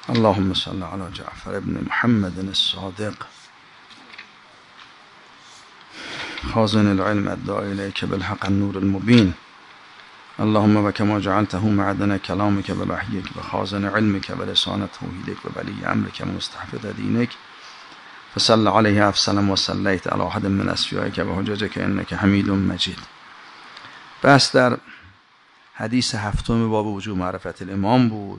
اللهم صل على جعفر ابن محمد الصادق خازن العلم الداعي إليك بالحق النور المبين. اللهم وكما جعلته معدن كلامك بوحيك وخازن علمك ولسان توحيدك وولي أمرك مستحفظ دينك فصل عليه أفسلم وصليت على أحد من أصفيائك وحججك إنك حميد مجيد. بس در حدیث هفتم باب وجوب معرفت الامام بود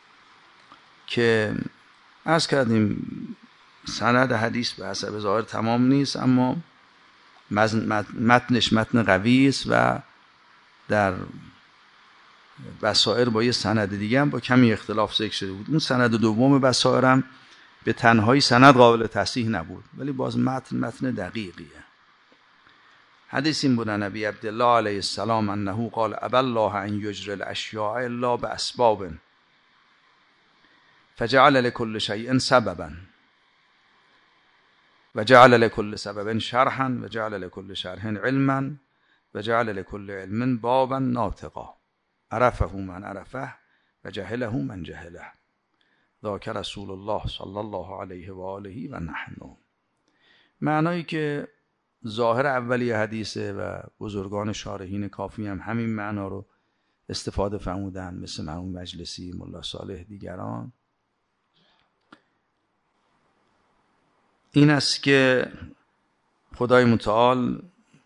که عرض کردیم سند حدیث به حسب ظاهر تمام نیست، اما متنش متن قوی است و در بصائر با یه سند دیگه هم با کمی اختلاف ذکر شده بود. اون سند دوم بصائر هم به تنهایی سند قابل تصحیح نبود، ولی باز متن دقیقیه. حدیث این بود نبی عبدالله علیه السلام انه قال ابى الله ان یجری الاشیاء الا باسباب فجعل لكل شيء سببا وجعل لكل سبب شرحا وجعل لكل شرح علما وجعل لكل علم بابا ناطقا عرفه من عرفه وجهله من جهله ذاک رسول الله صلی الله علیه و آله و نحن. معنایی که ظاهر اولی حدیثه و بزرگان شارحین کافی هم همین معنا رو استفاده فرمودن، مثل مرحوم مجلسی، ملا صالح، دیگران. این است که خدای متعال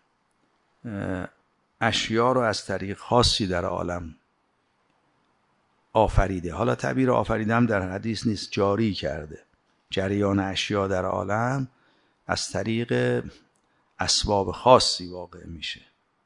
اشیا رو از طریق خاصی در عالم آفریده. حالا تعبیر آفریده هم در حدیث نیست، جاری کرده. جریان اشیا در عالم از طریق اسباب خاصی واقع میشه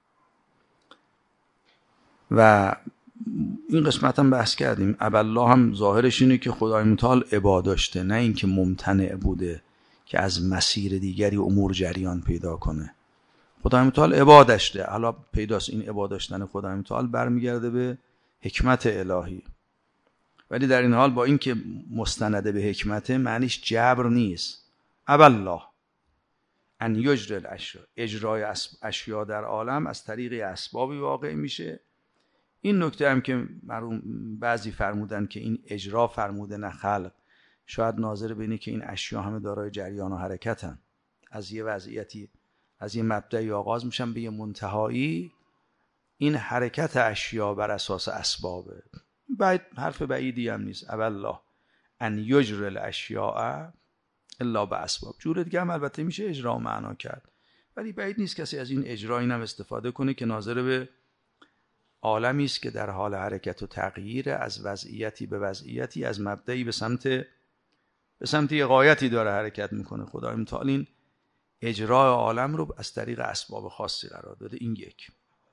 و این قسمت هم بحث کردیم. ابالله هم ظاهرش اینه که خدای متعال عبا داشته، نه اینکه ممتنع بوده که از مسیر دیگری امور جریان پیدا کنه. خدای متعال عبا داشته. حالا پیداست این عبا داشتن خدای متعال برمیگرده به حکمت الهی، ولی در این حال با اینکه مستنده به حکمت معنیش جبر نیست. ابالله ان یجری الاشیاء، اجرای اشیا در عالم از طریق اسبابی واقع میشه. این نکته هم که بعضی فرمودن که این اجرا فرموده نه خلق، شاید ناظر به اینه که این اشیا همه دارای جریان و حرکتن، از یه وضعیتی، از یه مبدأی آغاز میشن به یه منتهایی. این حرکت اشیا بر اساس اسبابه. حرف بعیدی هم نیست. ابالله ان یجری الاشیاء الا باسباب. جور دیگه هم البته میشه اجرا معنا کرد، ولی بعید نیست کسی از این اجرا اینم استفاده کنه که ناظر به عالمی است که در حال حرکت و تغییر، از وضعیتی به وضعیتی، از مبدئی به سمت یه غایتی داره حرکت میکنه. خدای متعال این اجرای عالم رو از طریق اسباب خاصی قرار داده. این یک.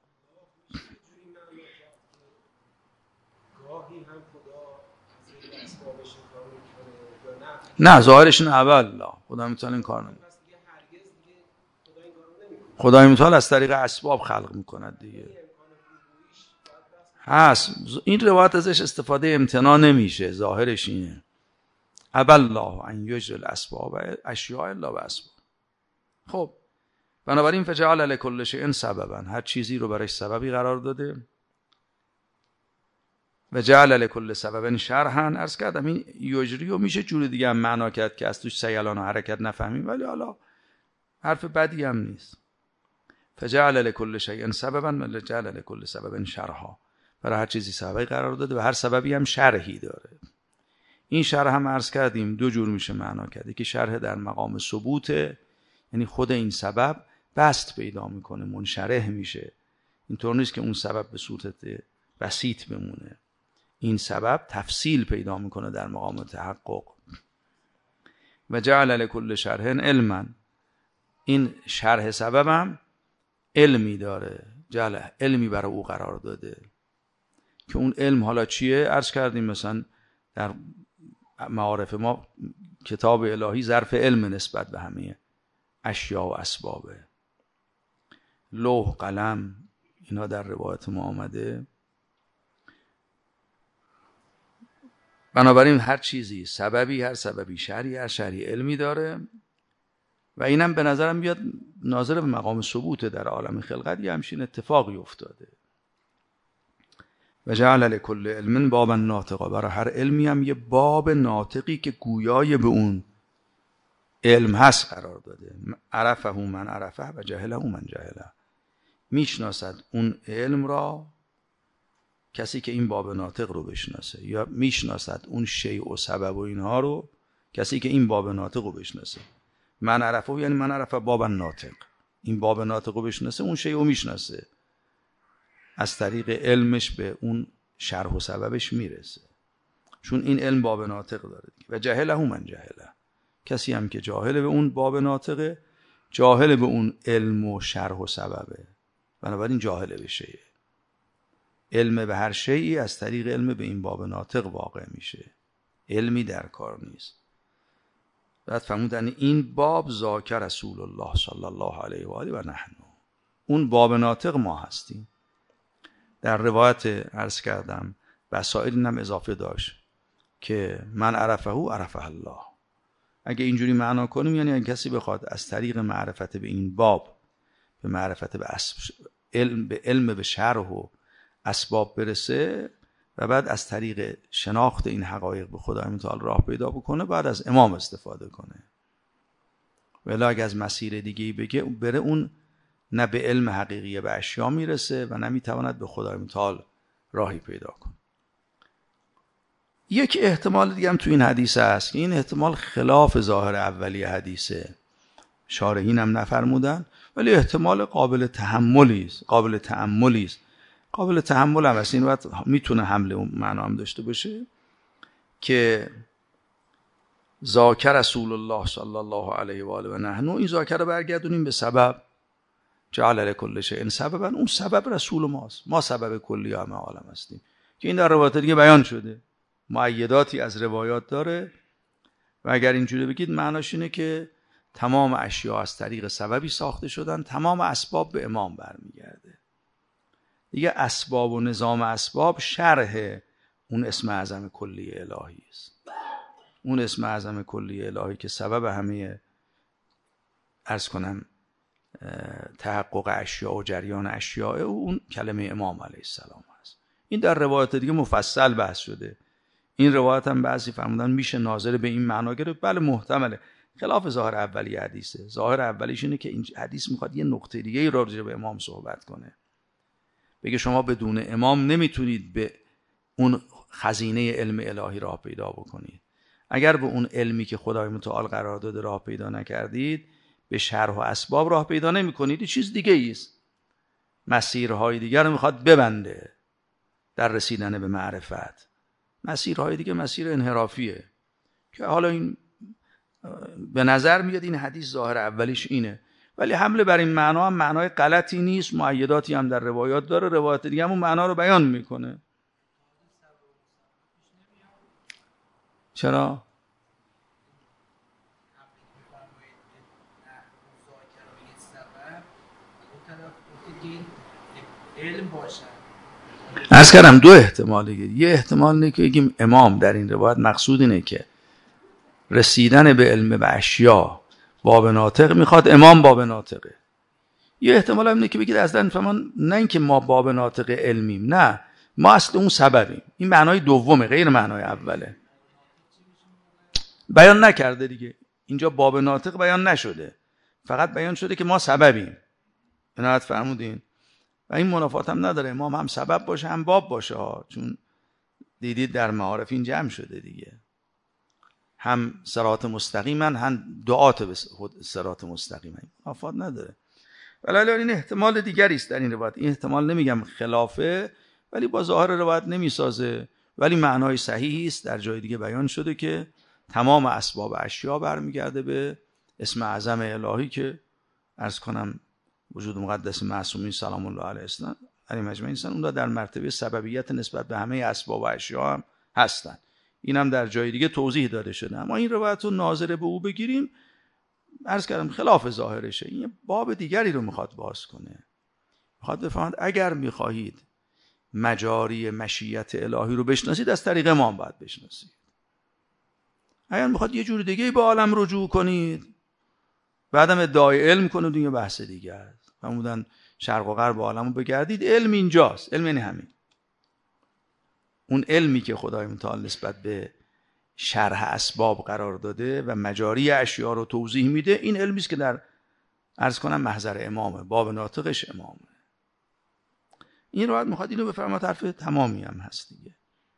نه ظاهرش نه. اول خدای متعال این کار نمیکنه. خدای متعال از طریق اسباب خلق میکند دیگه. هست این روایت ازش استفاده امتناع نمیشه، ظاهرش اینه. ابالله ان یجری الاسباب اشیاء الا باسباب. خب بنابراین فجعل لكل شیء سببا، هر چیزی رو برایش سببی قرار داده. و جعل لكل سبب شرحا. عرض کردم این یجری رو میشه جور دیگه هم معنا کرد که از توش سیلان و حرکت نفهمیم، ولی حالا حرف بدی هم نیست. فجعل لكل شیء سببا و جعل لكل سبب شرحا، برای هر چیزی سببی قرار داده و هر سببی هم شرحی داره. این شرح هم عرض کردیم دو جور میشه معنا کرد. که شرح در مقام ثبوت، یعنی خود این سبب بسط پیدا میکنه، منشرح میشه. اینطور نیست که اون سبب به صورت بسیط بمونه. این سبب تفصیل پیدا میکنه در مقام تحقق. و جعل لكل شرح علما، این شرح سبب هم علمی داره، جعل علمی برای او قرار داده. که اون علم حالا چیه؟ عرض کردیم مثلا در معارف ما کتاب الهی ظرف علم نسبت به همه اشیا و اسبابه. لوح، قلم، اینا در روایت ما آمده. بنابراین هر چیزی سببی، هر سببی شرعی، هر شرعی علمی داره و اینم به نظرم بیاد ناظر به مقام ثبوت در عالم خلقت یه همچین اتفاقی افتاده. و جعل لكل علم بابا ناطقا، برای هر علمی هم یه باب ناطقی که گویای به اون علم هست قرار داده. عرفه من عرفه و جهله من جهله. میشناسد اون علم را کسی که این باب ناطق رو بشناسه، یا میشناسد اون شیء و سبب و اینها رو کسی که این باب ناطق رو بشناسه. من عرفه یعنی من عرفه باب ناطق، این باب ناطق رو بشناسه، اون شیء رو میشناسه، از طریق علمش به اون شرح و سببش میرسه، چون این علم باب ناطق داره. و جهله من جهله، کسی هم که جاهل به اون باب ناطقه، جاهل به اون علم و شرح و سببه، بنابراین جاهل به شیء. علم به هر شیئی از طریق علم به این باب ناطق واقع میشه، علمی در کار نیست. بعد فرمودن این باب ذاکر رسول الله صلی الله علیه و آله و نحن، اون باب ناطق ما هستیم. در روایت عرض کردم وسائل اینم اضافه داشت که من عرفه عرفه الله. اگه اینجوری معنا کنیم یعنی اگه کسی بخواد از طریق معرفت به این باب به معرفت به علم به شرح و اسباب برسه و بعد از طریق شناخت این حقایق به خدای متعال راه پیدا بکنه، بعد از امام استفاده کنه. ولی اگه از مسیر دیگه‌ای بگه بره، اون نه به علم حقیقی به اشیا میرسه و نه میتواند به خدای متعال راهی پیدا کنه. یک احتمال دیگه هم تو این حدیث هست که این احتمال خلاف ظاهر اولی حدیثه، شارحین هم نفرمودن، ولی احتمال قابل تحملی است. قابل تحمل هم هست. این وقت میتونه حمله اون معنا هم داشته باشه که ذاکر رسول الله صلی الله علیه و آله و نحن، این ذاکر رو برگردونیم به سبب، جعل لكل شیء سببا، اون سبب رسول ماست، ما سبب کلی همه عالم هستیم، که این در روایات دیگه بیان شده، مؤیداتی از روایات داره. و اگر اینجوری بگید معناش اینه که تمام اشیا از طریق سببی ساخته شدن، تمام اسباب به امام برمیگرده دیگه. اسباب و نظام اسباب شرح اون اسم اعظم کلی الهی است. اون اسم اعظم کلی الهی که سبب همه عرض کنم تحقق اشیاء و جریان اشیاء، اون کلمه امام علیه السلام هست. این در روایات دیگه مفصل بحث شده. این روایت هم بعضی فرمودن میشه ناظر به این معنا گرفت. بله محتمله، خلاف ظاهر اولی حدیثه. ظاهر اولیش اینه که این حدیث میخواد یه نقطه دیگه راجع به امام صحبت کنه، بگه شما بدون امام نمیتونید به اون خزینه علم الهی راه پیدا بکنید. اگر به اون علمی که خدای متعال قرار داده راه پیدا نکردید، به شرح و اسباب راه پیدا نمی‌کنید. چیز دیگه است، مسیرهای دیگر رو میخواد ببنده در رسیدن به معرفت. مسیرهای دیگه مسیر انحرافیه که حالا این به نظر میاد این حدیث ظاهر اولیش اینه، ولی حمله بر این معنا هم معنای غلطی نیست. مؤیداتی هم در روایات داره، روایات دیگه هم اون معنا رو بیان میکنه. چرا؟ عرض کردم دو احتمال دیگه. یه احتمال اینه که بگیم امام در این روایت مقصود اینه که رسیدن به علم به اشیا باب ناطق میخواد، امام باب ناطقه. یه احتمال هم اینه که بگید اصلا فهمان نه اینکه ما باب ناطق علمیم، نه، ما اصل اون سببیم. این معنای دومه، غیر معنای اوله. بیان نکرده دیگه اینجا، باب ناطق بیان نشده، فقط بیان شده که ما سببیم. عنایت فرمودین. و این منافات هم نداره، امام هم سبب باشه هم باب باشه ها. چون دیدید در معارف این جمع شده دیگه، هم صراط مستقیمن هم دعات به صراط مستقیمن، منافات نداره. ولی این احتمال دیگری است در این روایت. این احتمال نمیگم خلافه، ولی با ظاهر روایت نمیسازه، ولی معنای صحیحی است. در جای دیگه بیان شده که تمام اسباب اشیا برمیگرده به اسم اعظم الهی که عرض کنم وجود مقدس معصومین سلام الله علیهم اجمعین، اون در مرتبه سببیت نسبت به همه اسباب و اشیا هم هستن. این هم در جای دیگه توضیح داده شده. اما این روایت رو ناظر به او بگیریم، عرض کردم خلاف ظاهرشه. این باب دیگری رو میخواد باز کنه، میخواد بفهمد اگر میخواهید مجاری مشیت الهی رو بشناسید، از طریق امام باید بشناسید. اگر میخواد یه جور دیگه به عالم رجوع کنید، بعدم ادعای علم کنید، این یه بحث دیگه است. فرمودن شرق و غرب عالمو بگردید، علم اینجاست. علم یعنی همین. اون علمی که خدای متعال نسبت به شرح اسباب قرار داده و مجاری اشیا رو توضیح میده، این علمی است که در عرض کنم محضر امامه، باب ناطقش امامه. این روایت میخواد اینو بفرماد، حرف تمامی هم هست دیگه.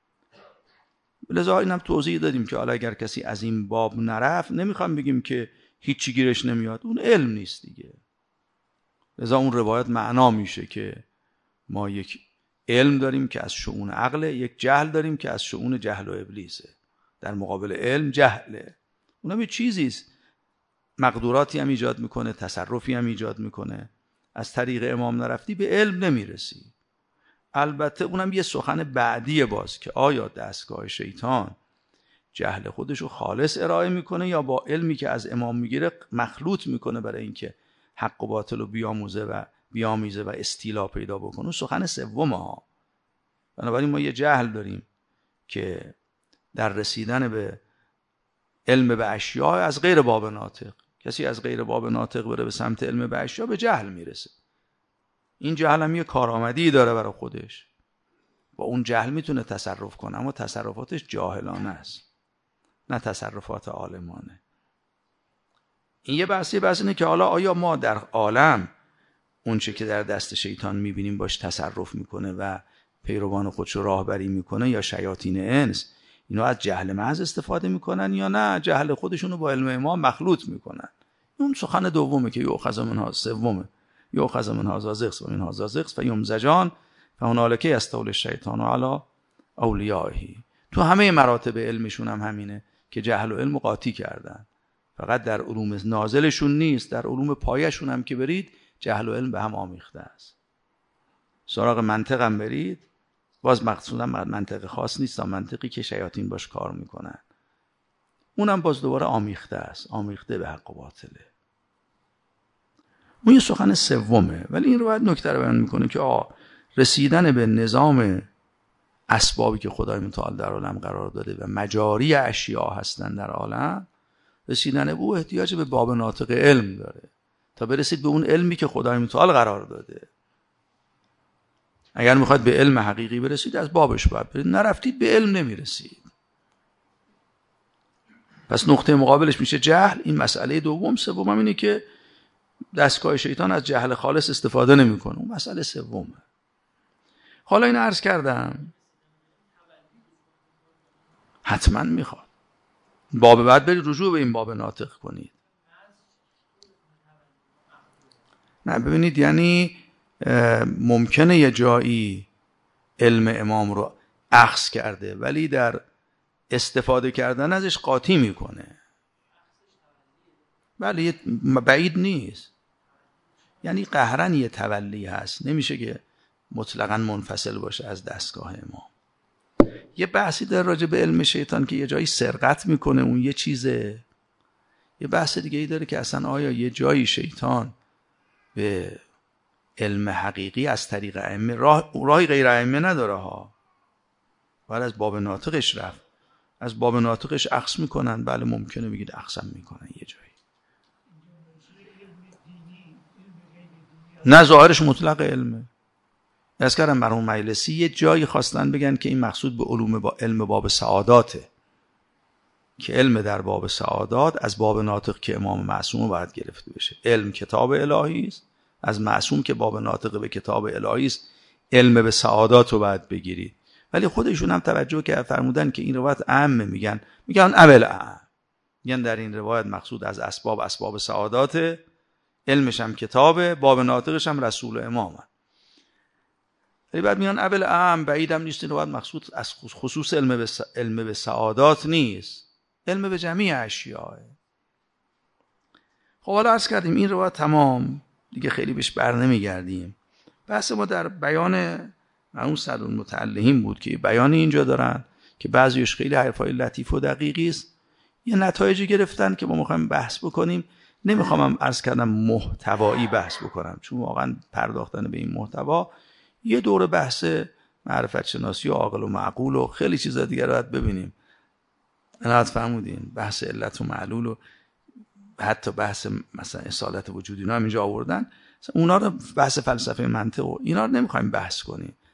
لذا اینم توضیح دادیم که حالا اگر کسی از این باب نرفت، نمیخوام بگیم که هیچی گیرش نمیاد، اون علم نیست دیگه. لذا اون روایت معنا میشه که ما یک علم داریم که از شؤون عقله، یک جهل داریم که از شؤون جهل و ابلیسه. در مقابل علم جهله، اونم یه چیزیست، مقدوراتی هم ایجاد میکنه، تصرفی هم ایجاد میکنه. از طریق امام نرفتی به علم نمیرسی. البته اونم یه سخن بعدیه باز که آیا دستگاه شیطان جهل خودشو خالص ارائه میکنه یا با علمی که از امام میگیره مخلوط میکنه برای اینکه حق و باطل رو بیامیزه و استیلا پیدا بکنه. اون سخن سومه ها. بنابراین ما یه جهل داریم که در رسیدن به علم به اشیاء از غیر باب ناطق، کسی از غیر باب ناطق بره به سمت علم به اشیاء به جهل میرسه. این جهل هم یه کارآمدی داره برای خودش، با اون جهل میتونه تصرف کنه، اما تصرفاتش جاهلانه است، نه تصرفات عالمانه. این یه بحث اینه که حالا آیا ما در عالم اون چه که در دست شیطان میبینیم باش تصرف میکنه و پیروان خودش راهبری میکنه، یا شیاطین انس اینا از جهل محض استفاده میکنن یا نه جهل خودشونو با علم امام مخلوط میکنن. اون سخن دومه که یؤخذ منها، سومه یؤخذ منها زاغ و منها زاغ فیمزجان فهنالک یستولی الشیطان علی اولیائه. تو همه مراتب علمشون هم همینه که جهل و علم قاطی کردن. فقط در علوم نازلشون نیست، در علوم پایشون هم که برید جهل و علم به هم آمیخته است. سراغ منطق هم برید، باز مقصودم منطق خاص نیست، منطقی که شیاطین باش کار میکنن، اونم باز دوباره آمیخته است، آمیخته به حق و باطله. اون یه سخن سومه. ولی این روایت نکته رو بیان میکنه که رسیدن به نظام اسبابی که خدای متعال در عالم قرار داده و مجاری اشیاء هستن در عالم، رسیدن به او احتیاج به باب ناطق علم داره تا برسید به اون علمی که خدای متعال قرار داده. اگر میخواید به علم حقیقی برسید از بابش باید برید، نرفتید به علم نمیرسید. پس نقطه مقابلش میشه جهل. این مسئله دوم. سوم هم اینه که دستگاه شیطان از جهل خالص استفاده نمیکنه. اون مسئله سومه. حالا این عرض کردم حتما میخواد باب بعد برید رجوع به این باب ناطق کنید. نه ببینید، یعنی ممکنه یه جایی علم امام رو اخذ کرده ولی در استفاده کردن ازش قاطی میکنه. بله بعید نیست، یعنی قهرن یه تولی هست، نمیشه که مطلقاً منفصل باشه از دستگاه امام. یه بحثی در راجع به علم شیطان که یه جایی سرقت میکنه، اون یه چیزه. یه بحث دیگه ای داره که اصلا آیا یه جایی شیطان به علم حقیقی از طریق ائمه راهی غیر ائمه نداره ها، باید از باب ناطقش رفت. از باب ناطقش اخذ میکنن. بله ممکنه بگید اخذم میکنن یه جایی، نه ظاهرش مطلق علمه. از کردم مرحوم مجلسی یه جایی خواستن بگن که این مقصود به علم باب سعاداته، که علم در باب سعادات از باب ناطق که امام معصوم باید گرفته بشه. علم کتاب الهی است، از معصوم که باب ناطق به کتاب الهی است علم به سعادات رو باید بگیرید. ولی خودشون هم توجه که فرمودن که این روایت عامه، میگن اول عام، میگن در این روایت مقصود از اسباب سعادات، علمش هم کتابه، باب ناطقش هم رسول امامه. ولی بعد میگن اول عام، بعیدم نیست این روایت مقصود از خصوص علم به سعادات نیست، علم به جمیع اشیاء. خب حالا عرض کردیم این روایت تمام دیگه، خیلی بهش بر نمیگردیم. بحث ما در بیان اون صد المتعلهین بود که بیان اینجا دارن که بعضیش خیلی حرفای لطیف و دقیقی است، یه نتایجی گرفتن که ما میخوایم بحث بکنیم. نمیخوام عرض کردم محتوایی بحث بکنم، چون واقعا پرداختن به این محتوا یه دور بحث معرفت شناسی و عاقل و معقول و خیلی چیزا دیگه رو باید ببینیم. عنایت فرمودین بحث علت و معلول و حتی بحث مثلا اصالت وجود اینا هم اینجا آوردن. اونا رو بحث فلسفه منطق و اینا رو نمیخوایم بحث کنیم.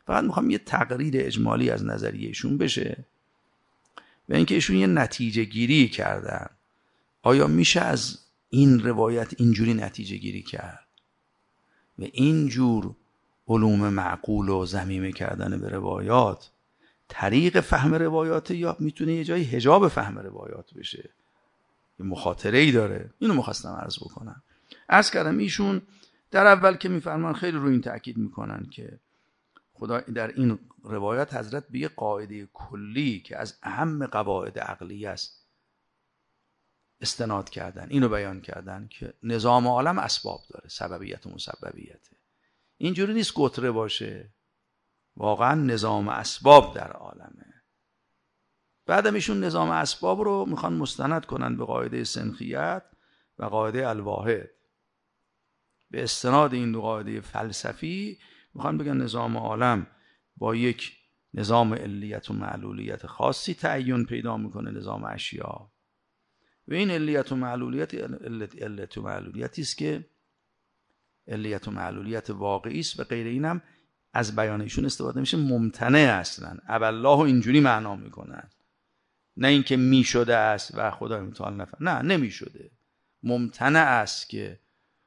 فقط میخوام یه تقریر اجمالی از نظریه ایشون بشه و اینکه ایشون یه نتیجه گیری کردن. آیا میشه از این روایت اینجوری نتیجه گیری کرد و اینجور علوم معقول و ضمیمه کردن به روایات طریق فهم روایات، یا میتونه یه جایی حجاب فهم روایات بشه؟ یه مخاطره ای داره. اینو میخواستم عرض بکنم. عرض کردم ایشون در اول که میفرمان خیلی روی این تأکید میکنن که خدا در این روایات حضرت به یه قاعده کلی که از اهم قواعد عقلی است استناد کردن. اینو بیان کردن که نظام عالم اسباب داره، سببیت و مسببیت. اینجوری نیست گتره باشه، واقعا نظام اسباب در عالمه. بعدم ایشون نظام اسباب رو میخوان مستند کنن به قاعده سنخیت و قاعده الواحد. به استناد این دو قاعده فلسفی میخوان بگن نظام عالم با یک نظام علیت و معلولیت خاصی تعین پیدا میکنه، نظام اشیا. و این علیت و معلولیت علت و معلولیتی است که علیت و معلولیت واقعی است و غیر اینم از بیان ایشون استفاده میشه ممتنع اصلا. الله اینجوری معنا میکنن، نه اینکه میشده است و خدای متعال نفهم، نه نمیشده، ممتنع است که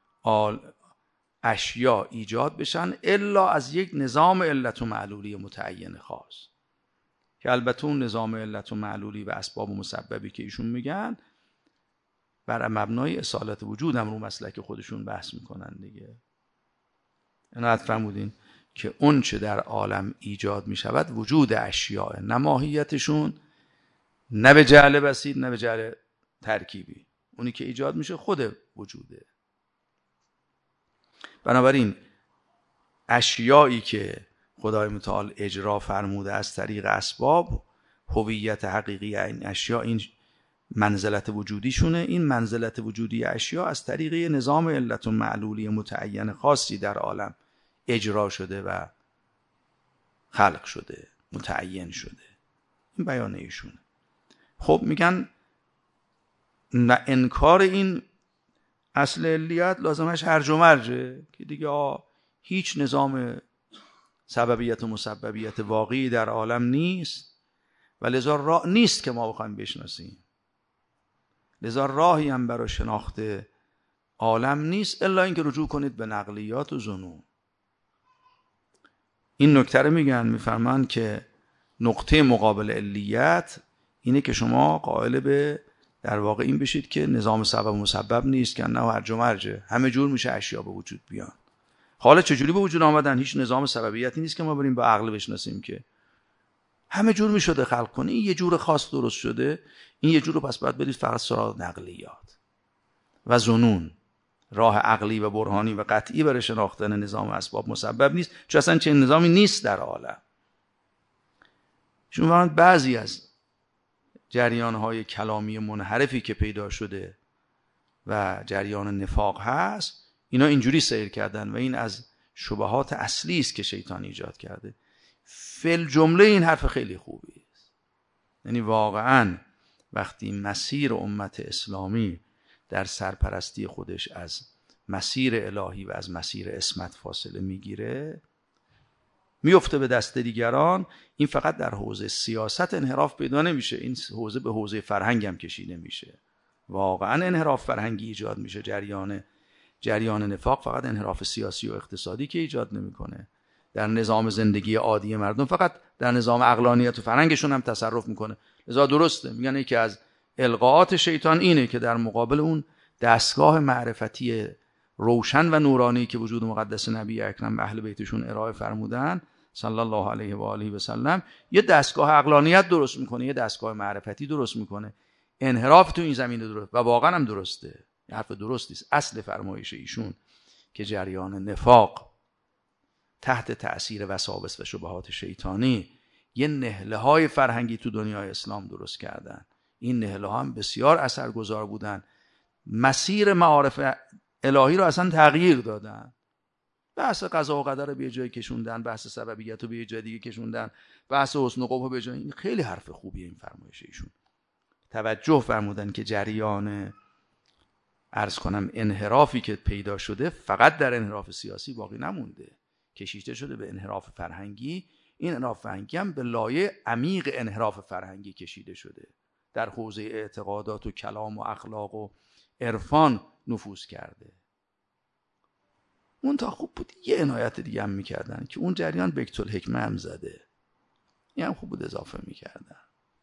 اشیا ایجاد بشن الا از یک نظام علت و معلولی متعین خاص، که البته اون نظام علت و معلولی و اسباب و مسببی که ایشون میگن بر مبنای اصالت وجود هم رو مسلک خودشون بحث میکنن دیگه. عنایت فرمودین که اون چه در عالم ایجاد میشود وجود اشیاء، نه ماهیتشون، نه به جعل بسیط نه به جعل ترکیبی. اونی که ایجاد میشه خود وجوده. بنابراین اشیایی که خدای متعال اجرا فرموده از طریق اسباب، هویت حقیقی این اشیا، این منزلت وجودیشونه. این منزلت وجودی اشیا از طریق نظام علت و معلولی متعین خاصی در عالم اجرا شده و خلق شده، متعین شده. این بیان ایشونه. خب میگن نه انکار این اصل علیت لازمش هرج و مرجه، که دیگه هیچ نظام سببیت و مسببیت واقعی در عالم نیست و لذا راه نیست که ما بخوایم بشناسیم. لذا راهی هم برای شناخت عالم نیست الا اینکه رجوع کنید به نقلیات و ظنون. این نکته رو میگن، میفرمان که نقطه مقابل علیت اینه که شما قائل به در واقع این بشید که نظام سبب و مسبب نیست، که نه هرج و مرجه، همه جور میشه اشیا به وجود بیان. حالا چجوری به وجود آمدن؟ هیچ نظام سببیتی نیست که ما بریم با عقل بشناسیم، که همه جور میشده خلق کنه. این یه جور خاص درست شده، این یه جور رو پس باید برید فقط سراغ نقلیات و ظنون. راه عقلی و برهانی و قطعی برای شناختن نظام اسباب مسبب نیست، چون اصلا چه نظامی نیست در عالم. چون بعضی از جریان‌های کلامی منحرفی که پیدا شده و جریان نفاق هست، اینا اینجوری سیر کردن و این از شبهات اصلی است که شیطان ایجاد کرده. فل جمله این حرف خیلی خوبی است. یعنی واقعاً وقتی مسیر امت اسلامی در سرپرستی خودش از مسیر الهی و از مسیر عصمت فاصله میگیره، میفته به دست دیگران، این فقط در حوزه سیاست انحراف پیدا نمیشه، این حوزه به حوزه فرهنگ هم کشیده میشه. واقعا انحراف فرهنگی ایجاد میشه. جریان نفاق فقط انحراف سیاسی و اقتصادی که ایجاد نمیکنه، در نظام زندگی عادی مردم فقط در نظام عقلانیت و فرهنگشون هم تصرف میکنه. لذا درسته میگن یکی از القاءات شیطان اینه که در مقابل اون دستگاه معرفتی روشن و نورانی که وجود مقدس نبی اکرم به اهل بیتشون ارائه فرمودن صلی الله علیه و آله و سلم، یه دستگاه عقلانیت درست میکنه، یه دستگاه معرفتی درست میکنه. انحراف تو این زمینه درست و واقعا هم درسته، حرف درستی است. اصل فرمایش ایشون که جریان نفاق تحت تأثیر وساوس و شبهات شیطانی یه نهله‌های فرهنگی تو دنیای اسلام درست کردن. این نهله‌ها هم بسیار اثرگذار بودن، مسیر معارف الهی رو اصلا تغییر دادن. بحث قضا و قدر رو به جای کشوندن، بحث سببیت رو به جای دیگه کشوندن، بحث حسن و قبح به جای. این خیلی حرف خوبیه این فرمایش ایشون. توجه فرمودن که جریان عرض کنم انحرافی که پیدا شده فقط در انحراف سیاسی باقی نمونده. کشیده شده به انحراف فرهنگی. این انحراف فرهنگی هم به لایه عمیق انحراف فرهنگی کشیده شده، در حوزه اعتقادات و کلام و اخلاق و عرفان نفوذ کرده. اون تا خوب بود یه عنایت دیگه هم میکردن که اون جریان بیت الحکمه هم زده، این هم خوب بود اضافه میکردن.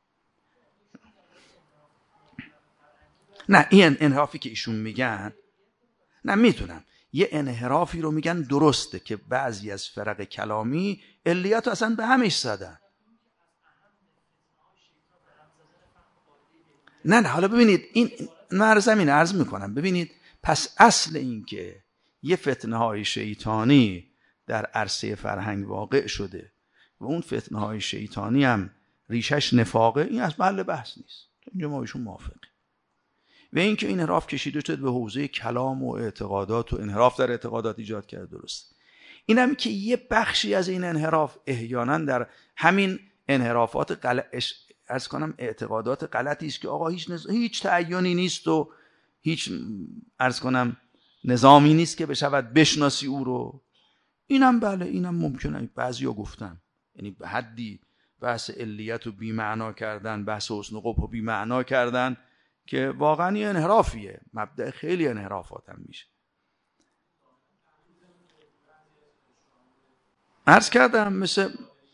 نه این انحرافی که ایشون میگن، نه میتونم یه انحرافی رو میگن درسته که بعضی از فرق کلامی علیت رو اصلا به همش زدن. نه حالا ببینید این من عرض میکنم، ببینید پس اصل این که یه فتنه های شیطانی در عرصه فرهنگ واقع شده و اون فتنه های شیطانی هم ریشش نفاقه، این از محل بحث نیست، اینجا ما ایشون موافقیم. و اینکه این انحراف کشیده شد به حوزه کلام و اعتقادات و انحراف در اعتقادات ایجاد کرده، درست. اینم که یه بخشی از این انحراف احیانا در همین انحرافات عرض کنم اعتقادات غلطی است که آقا هیچ تعیینی نیست و هیچ عرض کنم نظامی نیست که بشود بشناسی او رو. اینم بله، اینم ممکنه. بعضیا گفتن یعنی به حدی بحث علیت رو بی معنا کردن، بحث حسن و قبح رو بی معنا کردن که واقعا یه انحرافیه، مبدأ خیلی انحرافات هم میشه. عرض کردم مثل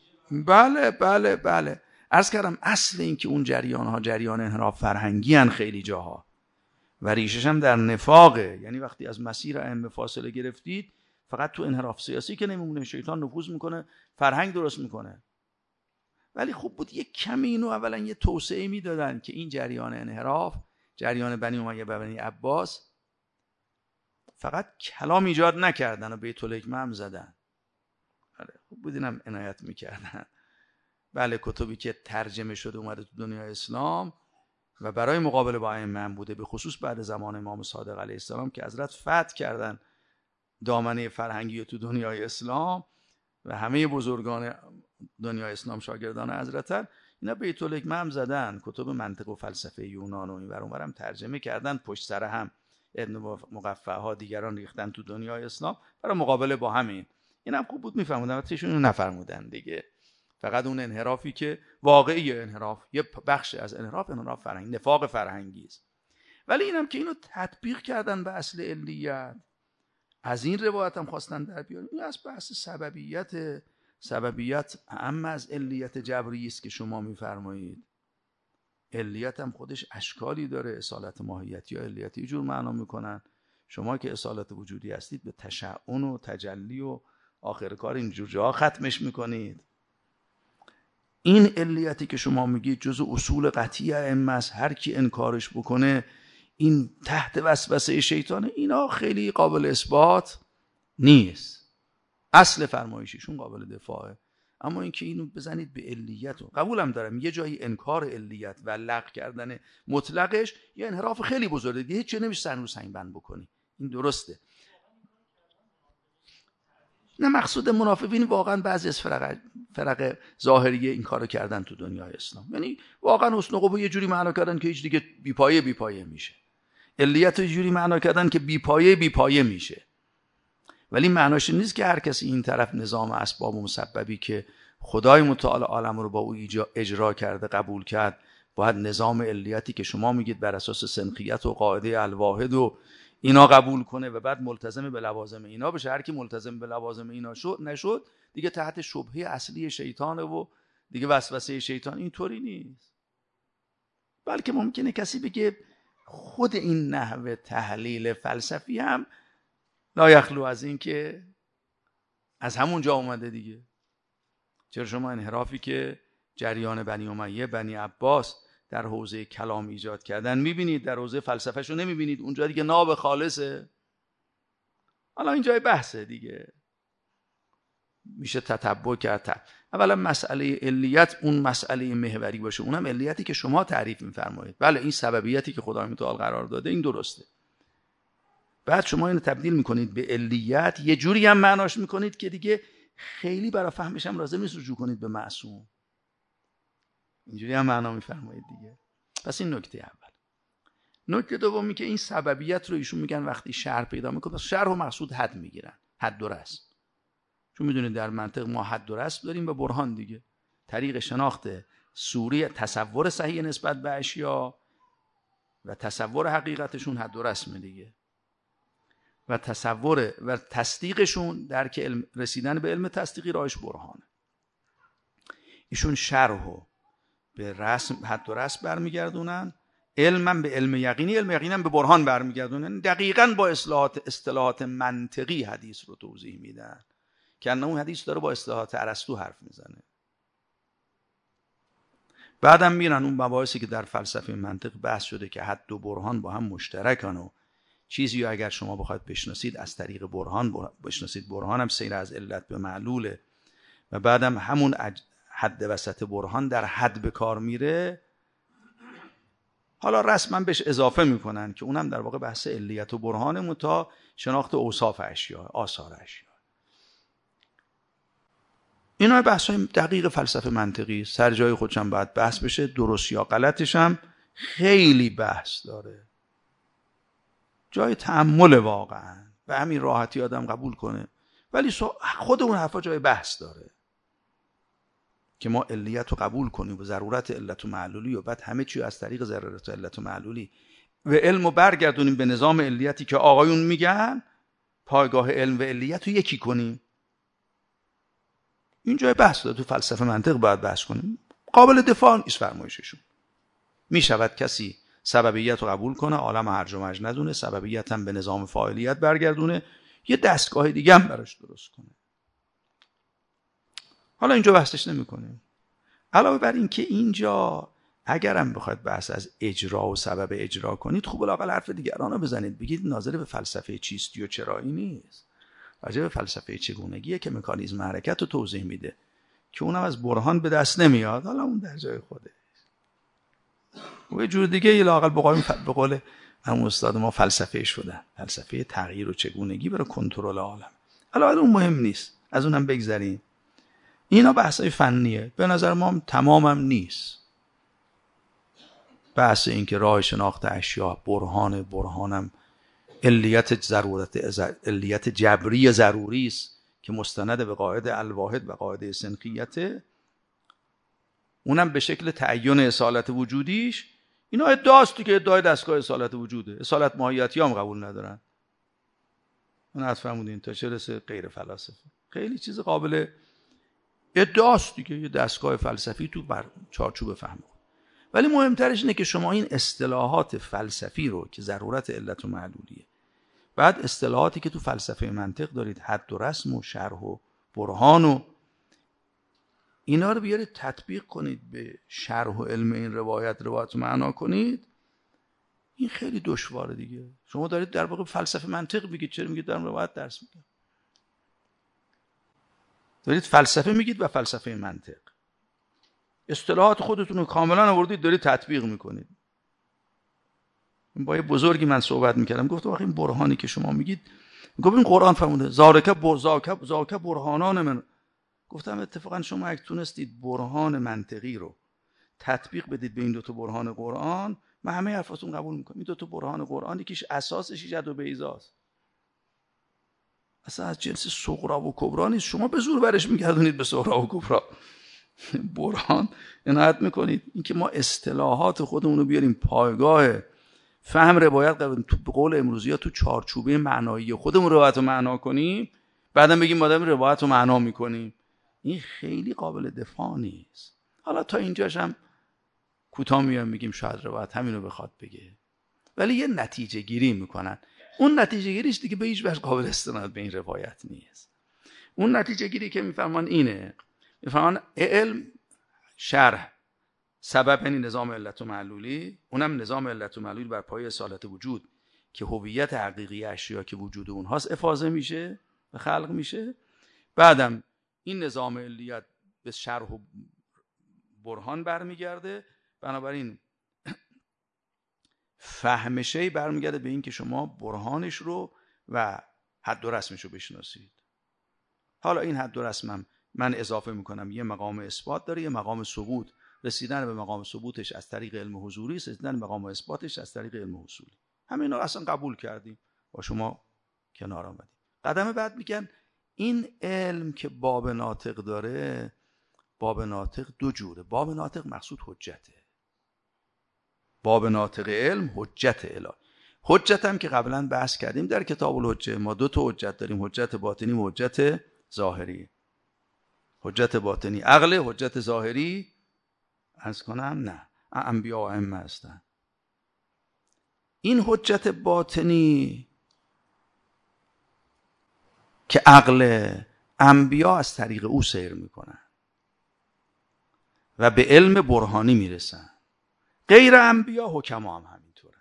بله عرض کردم اصل این که اون جریان ها جریان انحراف فرهنگی هن خیلی جاها و ریشش هم در نفاقه. یعنی وقتی از مسیر ائمه فاصله گرفتید فقط تو انحراف سیاسی که نمیمونه، شیطان نفوذ میکنه، فرهنگ درست میکنه. ولی خوب بود یک کمی اینو اولا یه توسعه میدادن که این جریان انحراف، جریان بنی امیه و بنی عباس فقط کلام ایجاد نکردن و بیت الحکمه هم زدن. خوب بود اینم عنایت میکردن. بله کتبی که ترجمه شده اومده تو دنیای اسلام و برای مقابله با ائمه بوده، به خصوص بعد زمان امام صادق علیه السلام که حضرت فتح کردن دامنه فرهنگی تو دنیای اسلام و همه بزرگان دنیای اسلام شاگردان حضرتن، اینا بیت الحکمه هم زدن، کتب منطق و فلسفه یونان و اینور اونور هم ترجمه کردن، پشت سر هم ابن مقفع ها دیگران ریختن تو دنیای اسلام برای مقابله با همین. اینم خوب بود میفهمودن، وقتیشون اینو نفرمودن دیگه. فقط اون انحرافی که واقعی انحراف، یه بخش از انحراف فرهنگی، نفاق فرهنگی است. ولی اینم که اینو تطبیق کردن به اصل علیت، از این روایت هم خواستن در بیارن. این از بحث سببیت اهم از علیت جبری است که شما میفرمایید. علیت هم خودش اشکالی داره، اصالت ماهیتی یا علیتی جور معنا میکنن. شما که اصالت وجودی هستید به تشعن و تجلی و آخر کار اینجور جاها ختمش میکنید. این علیتی که شما میگید جزء اصول قطعی ائمه است، هر کی انکارش بکنه این تحت وسوسه شیطانه، اینا خیلی قابل اثبات نیست. اصل فرمایششون قابل دفاعه. اما اینکه اینو بزنید به علیت رو قبولم دارم، یه جایی انکار علیت و لغو کردن مطلقش یه انحراف خیلی بزرگه دیگه، هیچ چیزی نمیشه سر رو سنگ بند بکنی. این درسته. نه مقصود منافقین واقعا بعضی از فرق ظاهریه این کارو کردن تو دنیای اسلام، یعنی واقعا حسن و قبح یه جوری معنا کردن که هیچ دیگه بی پایه میشه، علیت یه جوری معنا کردن که بی پایه میشه. ولی معناش نیست که هر کسی این طرف نظام اسباب و مسببی که خدای متعال عالم رو با او اجرا کرده قبول کرد، باید نظام علیتی که شما میگید بر اساس سنخیت و قاعده الواحد و اینا قبول کنه و بعد ملتزم به لوازم اینا بشه. هر کی ملتزم به لوازم اینا نشد دیگه تحت شبهه اصلی شیطانه و دیگه وسوسه شیطان. اینطوری نیست. بلکه ممکنه کسی بگه خود این نحوه تحلیل فلسفی هم لا یخلو از این که از همون جا اومده دیگه. چرا شما انحرافی که جریان بنی امیه بنی عباس در حوزه کلام ایجاد کردن میبینید، در حوزه فلسفه‌شو نمیبینید؟ اونجا دیگه ناب خالصه. حالا این جای بحثه دیگه، میشه تتبع کرد. اولا مسئله علیت اون مسئله محوری باشه، اونم علیتی که شما تعریف میفرمایید. بله این سببیتی که خدای متعال قرار داده این درسته. بعد شما اینو تبدیل میکنید به علیت، یه جوری هم معناش میکنید که دیگه خیلی برای فهمش هم لازم نیست رجوع کنید به معصوم. اینجوری هم معنا میفرمایید دیگه. پس این نکته اول. نکته دومی که این سببیت رو ایشون میگن وقتی شرح پیدا میکنه، شرح و مقصود حد میگیرن، حد و رسم. چون میدونید در منطق ما حد و رسم داریم و برهان دیگه. طریق شناخت صوری تصور صحیح نسبت به اشیا و تصور حقیقتشون حد و رسم دیگه، و تصور و تصدیقشون درک علم، رسیدن به علم تصدیقی راهش برهانه. ایشون شرحو به رسم، حد و رسم برمیگردونن، علمم به علم یقینی، علم یقینم به برهان برمیگردونن. دقیقاً با اصطلاحات منطقی حدیث رو توضیح میدن که اون حدیث داره با اصطلاحات ارسطو حرف میزنه. بعدم میرن اون مباحثی که در فلسفه منطق بحث شده که حد و برهان با هم مشترکن و چیزی رو اگر شما بخواید بشناسید از طریق برهان بشناسید. برهان هم سیر از علت به معلوله و بعدم همون حد وسط برهان در حد به کار میره. حالا رسما بهش اضافه میکنن که اونم در واقع بحث علیت و برهان تا شناخت اوصاف اشیا، آثار اشیا. اینا بحث‌های دقیق فلسفه منطقی، سر جای خودش هم باید بحث بشه، درست یا غلطش هم خیلی بحث داره، جای تأمل واقعا، به همین راحتی آدم قبول کنه، ولی خود اون حرفا جای بحث داره که ما علیت رو قبول کنیم و ضرورت علت و معلولی و بعد همه چی از طریق ضرورت علت و معلولی و علم رو برگردونیم به نظام علیتی که آقایون میگن، پایگاه علم و علیت رو یکی کنیم. این جای بحث داره، تو فلسفه منطق باید بحث کنیم. قابل دفاع نیست فرمایششون. میشود کسی سببیت رو قبول کنه، عالم هرج و مرج ندونه، سببیت هم به نظام فاعلیت برگردونه، یه دستگاه دیگه هم براش درست کنه. حالا اینجا بحثش نمی‌کنیم. علاوه بر این که اینجا اگرم بخواید بحث از اجرا و سبب اجرا کنید، خوب الاقل حرف دیگران رو بزنید، بگید ناظر به فلسفه چیستی و چرایی نیست، راجع به فلسفه چگونگیه که مکانیزم حرکت رو توضیح میده که اونم از برهان به دست نمیاد. حالا اون در جای خوده و یه جور دیگه لااقل به قول همون استاد ما فلسفه شدن، فلسفه تغییر و چگونگی برای کنترل عالم. حالا اون مهم نیست، از اونم بگذریم. اینا بحثای فنیه، به نظر ما تمامم نیست. بحث این که راه شناخت اشیا برهانم علیت جبری ضروری است که مستند به قاعده الواحد و قاعده سنخیته، اونم به شکل تعین اصالت وجودیش. اینا ادعاست که ادعای دستگاه اصالت وجوده، اصالت ماهیتی هم قبول ندارن. اون حد فرمودین تا چه رسه غیر فلاسفه، خیلی چیز قابل ادعاست دیگه، یه دستگاه فلسفی تو بر چارچوب فهم. ولی مهمترش اینه که شما این اصطلاحات فلسفی رو که ضرورت علت و معلولیه، بعد اصطلاحاتی که تو فلسفه منطق دارید، حد و رسم و شرح و برهان و اینا رو بیارید تطبیق کنید به شرح و علم این روایت معنا کنید. این خیلی دشواره دیگه. شما دارید در واقع فلسفه منطق میگید، چرا میگید دارم روایت درس میگم؟ دارید فلسفه میگید و فلسفه منطق، اصطلاحات خودتون رو کاملا آوردید دارید تطبیق میکنید. با یه بزرگی من صحبت میکردم، گفتم آخه این برهانی که شما میگید، گفت این قرآن فرموده زاک برهانان من. گفتم اتفاقا شما اگه تونستید برهان منطقی رو تطبیق بدید به این دوتا برهان قرآن، من همه حرفاتون قبول میکنم. این دوتا برهان قرآن یکیش اساسش ایجاد و بیضاست، اصلا از جنس صغرا و کبرا نیست، شما به زور برش میگردونید به صغرا و کبرا. برهان عنایت میکنید اینکه ما اصطلاحات خودمون رو بیاریم پایگاه فهم روایت، تو به قول امروزی‌ها تو چارچوبه معنایی خودمون روایت رو معنا کنیم، بعدم بگیم ما داریم روایت رو معنا میکنیم. این خیلی قابل دفاع نیست. حالا تا اینجاش هم کوتاه میگیم شاید روایت همین رو بخواد بگه، ولی یه نتیجه گیری میکنن. اون نتیجه گیریش دیگه به هیچ وجه قابل استناد به این روایت نیست. اون نتیجه گیری که میفهمن اینه، میفهمن علم شرح سبب یعنی نظام علت و معلولی، اونم نظام علت و معلولی بر پایه اصالت وجود که هویت حقیقی اشیا که وجود اونهاست افاضه میشه و خلق میشه. بعدم این نظام علیت به شرح و برهان برمیگرده، بنابراین فهم شی برمیگرده به این که شما برهانش رو و حد و رسمش رو بشناسید. حالا این حد و رسمم من اضافه میکنم یه مقام اثبات داره، یه مقام ثبوت. رسیدن به مقام ثبوتش از طریق علم حضوری، رسیدن به مقام اثباتش از طریق علم حصولی. همین رو اصلا قبول کردیم، با شما کنار آمدیم. قدم بعد میگن این علم که باب ناطق داره، باب ناطق دو جوره. باب ناطق مقصود حجته. باب ناطق علم حجت الهی. حجت هم که قبلا بحث کردیم در کتاب الحجه، ما دو تا حجت داریم، حجت باطنی و حجت ظاهری. حجت باطنی عقل، حجت ظاهری عرض کنم نه، انبیا و ائمه هستن. این حجت باطنی که عقل، انبیا از طریق او سیر میکنن و به علم برهانی میرسن. غیر انبیا حکما هم همینطوره.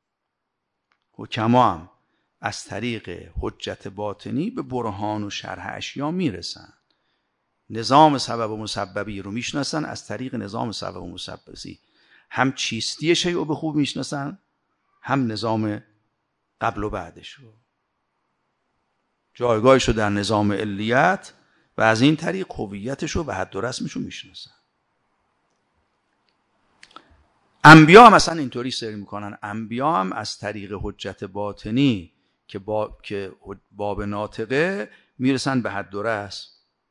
حکما هم از طریق حجت باطنی به برهان و شرح اشیا میرسن. نظام سبب و مسببی رو میشناسن از طریق نظام سبب و مسببی. هم چیستی شیء رو به خوب میشناسن، هم نظام قبل و بعدش رو، جایگاهش رو در نظام علیت، و از این طریق هویتش رو و حد و رسمش رو میشناسن. انبیا هم مثلا اینطوری سیر میکنن. انبیا هم از طریق حجت باطنی که باب ناطقه میرسن به حد و رسم.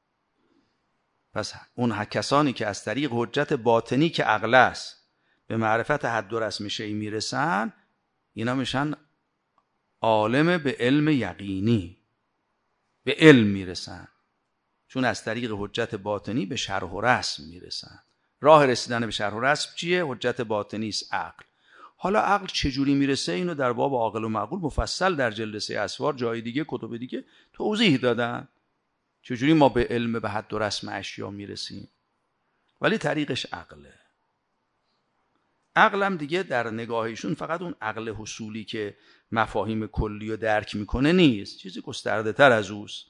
پس اون کسانی که از طریق حجت باطنی که عقل است به معرفت حد و رسم شیء میرسن، اینا میشن عالم به علم یقینی، به علم میرسن، چون از طریق حجت باطنی به شرح و رسم میرسن. راه رسیدن به شرح و رسم چیه؟ حجت باطنی است، عقل. حالا عقل چجوری میرسه؟ اینو در باب عاقل و معقول مفصل در جلد 3 اسوار جای دیگه کتب دیگه توضیح دادن چجوری ما به علم به حد و رسم اشیا میرسیم، ولی طریقش عقله. عقلم دیگه در نگاهشون فقط اون عقل حصولی که مفاهیم کلی رو درک میکنه نیست، چیزی گسترده تر از اوست.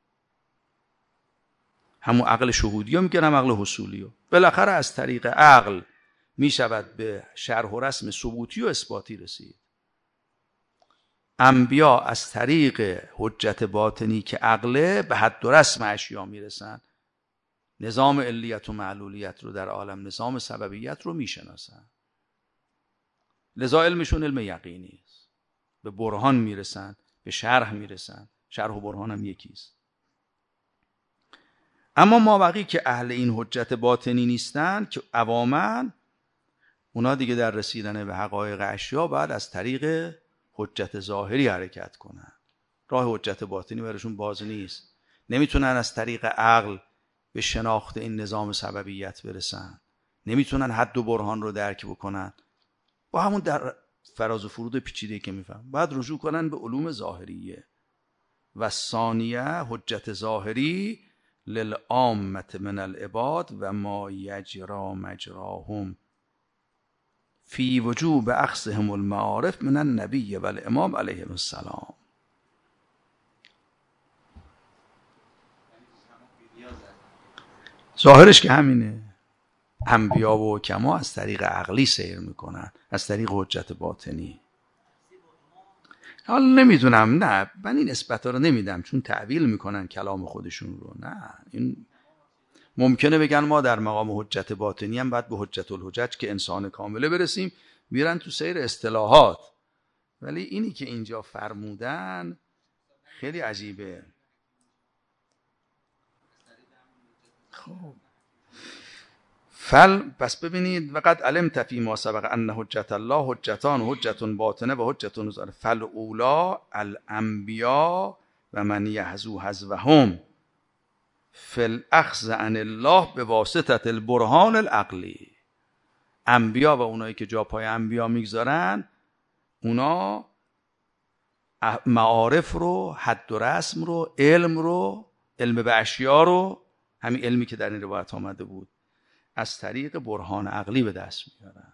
همون عقل شهودی رو میگن، هم عقل حصولی رو. بالاخره از طریق عقل میشود به شرح و رسم ثبوتی و اثباتی رسید. انبیا از طریق حجت باطنی که عقله به حد و رسم اشیا میرسن، نظام علیت و معلولیت رو در عالم، نظام سببیت رو میشناسن. لذا علمشون علم یقینی است. به برهان میرسن، به شرح میرسن. شرح و برهان هم یکیست. اما مابقی که اهل این حجت باطنی نیستن، که عواماً، اونا دیگه در رسیدن به حقایق اشیا بعد از طریق حجت ظاهری حرکت کنن. راه حجت باطنی براشون باز نیست. نمیتونن از طریق عقل به شناخت این نظام سببیت برسن. نمیتونن حد و برهان رو درک بکنن. با همون در فراز و فرود پیچیده‌ای که میفهم باید رجوع کنن به علوم ظاهریه. و ثانیه حجت ظاهری للعامة من العباد و ما یجرا مجراهم فی وجوب اخذهم المعارف من النبی و الامام علیهم السلام. ظاهرش که همینه. انبیا و حکما از طریق عقلی سیر میکنن، از طریق حجت باطنی. حالا نمیدونم، نه من این نسبت رو نمیدم، چون تعویل میکنن کلام خودشون رو. نه، این ممکنه بگن ما در مقام حجت باطنی هم باید به حجت الحجج که انسان کامله برسیم، میرن تو سیر اصطلاحات. ولی اینی که اینجا فرمودن خیلی عجیبه. خب پس ببینید، وقد علمت فی ما سبق ان حجت الله حجتان، حجت باطنه و حجت ظاهره، فالاولی الانبیا و من یحذو حذوهم فی الاخذ عن الله به واسطه البرهان العقلی. انبیا و اونایی که جا پای انبیا میگذارن، اونا معارف رو، حد و رسم رو، علم به اشیا رو، همین علمی که در این روایت آمده بود، از طریق برهان عقلی به دست میارن.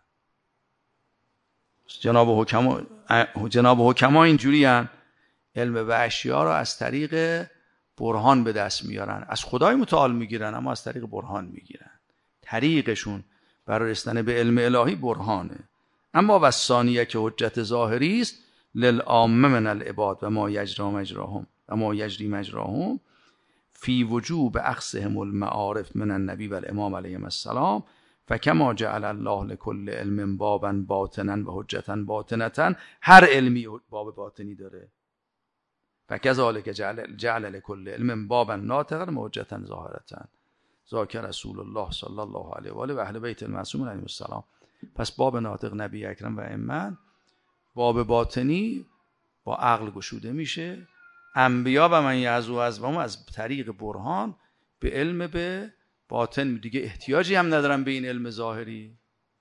جناب حکما اینجوری هن، علم به اشیا رو از طریق برهان به دست میارن. از خدای متعال میگیرن، اما از طریق برهان میگیرن. طریقشون برای رسیدن به علم الهی برهانه. اما و ثانیه که حجت ظاهری است، للعامه من العباد و ما یجری مجراهم فی وجوب اخذهم المعارف من النبی و الامام علیهم السلام فکما جعل الله لكل علم بابا باطنا و حجتا باطنتا. هر علمی باب باطنی داره. فکذالک جعل لکل علم بابا ناطقا و حجة ظاهرة ذاکر رسول الله صلی الله علیه و آله و اهل بیت المعصومین علیهم السلام. پس باب ناطق نبی اکرم و ائمه، باب باطنی با عقل گشوده میشه. انبیا و من یعزو از بهم از طریق برهان به علم به باطن دیگه احتیاجی هم ندارم به این علم ظاهری.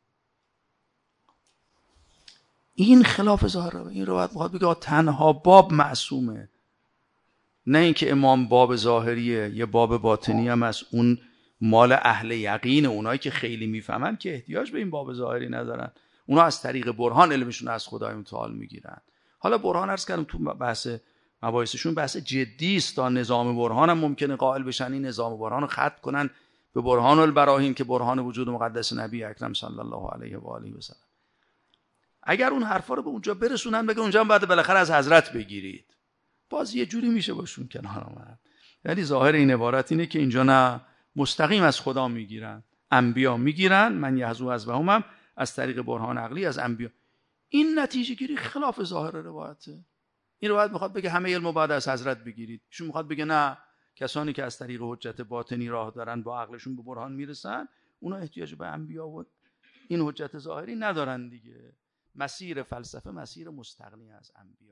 این خلاف ظاهر. این روایت میخواد بگه تنها باب معصومه، نه اینکه امام باب ظاهریه یه باب باطنی هم از اون مال اهل یقین، اونایی که خیلی میفهمن که احتیاج به این باب ظاهری ندارن، اونا از طریق برهان علمشون از خدای متعال میگیرن. حالا برهان عرض کردم تو بحث مباحثشون بحث جدی است، تا نظام برهان هم ممکنه قائل بشن، این نظام برهان رو ختم کنن به برهان البراهین که برهان وجود مقدس نبی اکرم صلی الله علیه و آله و سلم. اگر اون حرفا رو به اونجا برسونن، بگه اونجا هم بعد بالاخره از حضرت بگیرید، باز یه جوری میشه باشون کنار اومد. یعنی ظاهر این عبارت اینه که اینجا نه مستقیم از خدا میگیرن، انبیا میگیرن، من یحظو از بهم از طریق برهان عقلی از انبیا. این نتیجه گیری خلاف ظاهر روایته. این روایت میخواد بگه همه علمو بعد از حضرت بگیرید، ایشون میخواد بگه نه، کسانی که از طریق حجت باطنی راه دارن با عقلشون به برهان میرسن، اونا احتیاج به انبیا و این حجت ظاهری ندارن دیگه. مسیر فلسفه مسیر مستغنی از انبیا.